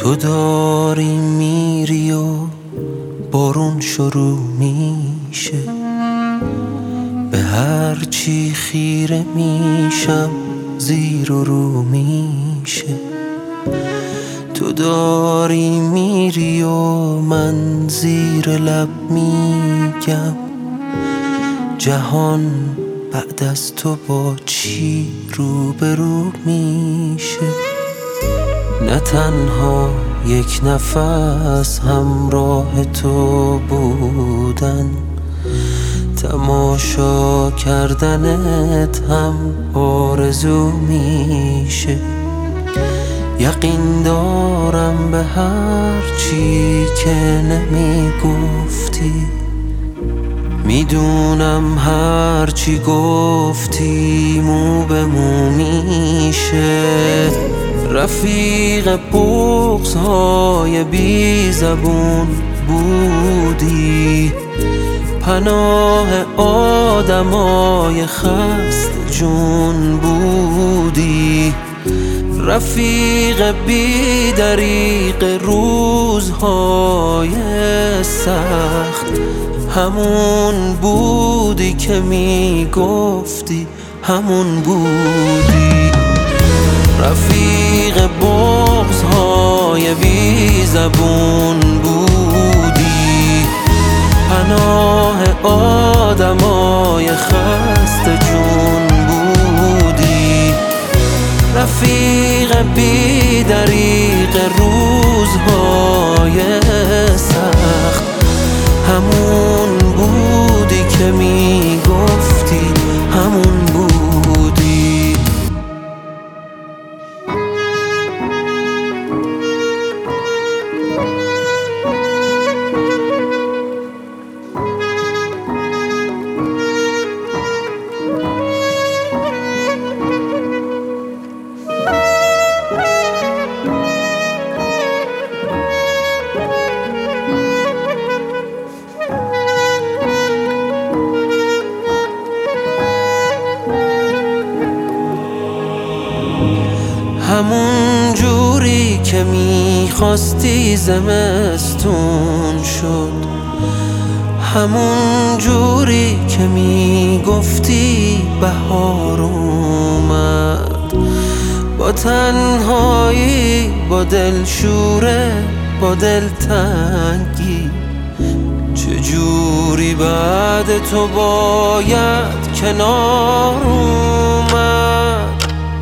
تو داری میری و بارون شروع میشه، به هر چی خیره میشم زیر و رو میشه. تو داری میری و من زیر لب میگم جهان بعد از تو با چی روبرو میشه. نه تنها یک نفس همراه تو بودن، تماشا کردنت هم آرزو میشه. یقین دارم به هر چی که نمیگفتی، میدونم هر چی گفتی مو به مو میشه. رفیق بغض‌های بی زبون بودی، پناه آدمای خسته جون بودی. رفیق بی دریغ روزهای سخت، همون بودی که میگفتی همون بودی. رفیق بغض‌های بی زبون بودی، پناه آدمای خسته جون بودی. رفیق بی دریغ روزهای سخت، همون بودی که میگفتی همون بودی. همون جوری که میخواستی زمستون شد، همون جوری که میگفتی بهار اومد. با تنهایی، با دلشوره، با دلتنگی، چجوری بعد تو باید کنار اومد.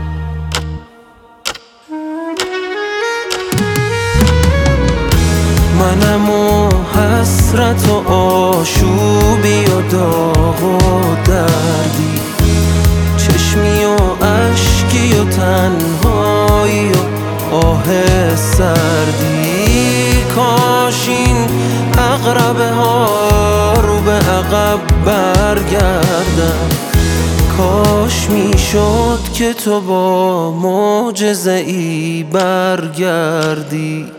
منم و حسرت و آشوبی و داغ و دردی، چشمی و اشکی و تنهایی و آه سردی. کاش این عقربه ها رو به عقب برگردن، کاش میشد که تو با معجزه‌ای برگردی.